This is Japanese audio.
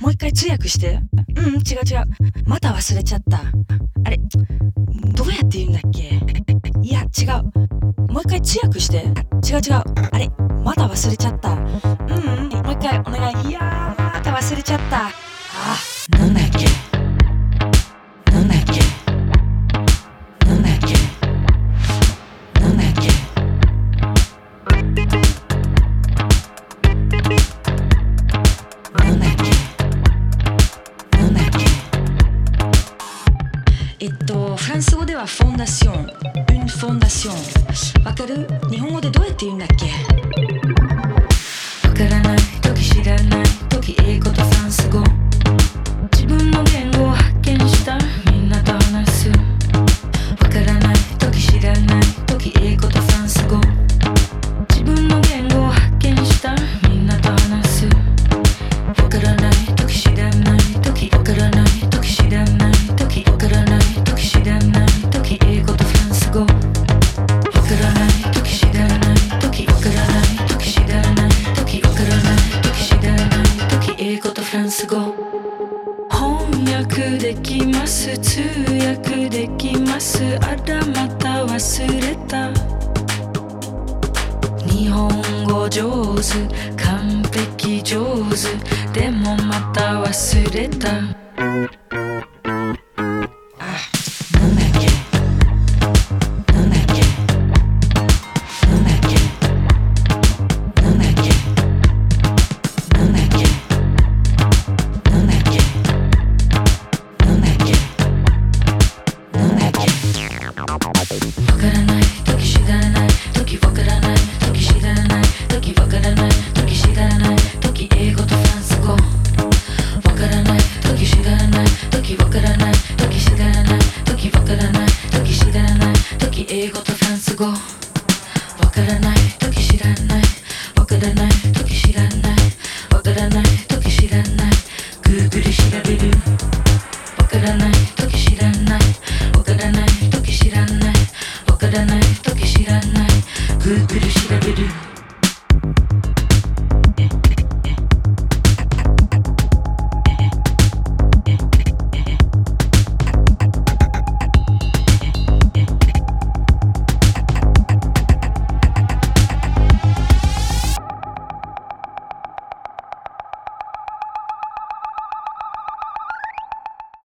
もう一回通訳して。違う。また忘れちゃった。あれ、どうやって言うんだっけ。いや、違う。もう一回通訳して。違う。あれ、また忘れちゃった。もう一回お願い。いやー、また忘れちゃった。なんだっけ。フランス語ではフォンダション、une fondation。わかる？日本語でどうやって言うんだっけ？わからない時、知らない時、英語とフランス語。自分の言語を発見した、みんなと話す。わからない時、知らない時、英語とフランス語。自分の言語を発見した、みんなと話す。わからない時、知らない時、わからない時、知らない時、わからない時、知らない時、英語とフランス語。わからない時、知らない時、わからない時、知らない時、わからない時、知らない時、英語とフランス語。翻訳できます、通訳できます、あらまた忘れた。日本語上手、完璧上手、でもまた忘れた。Good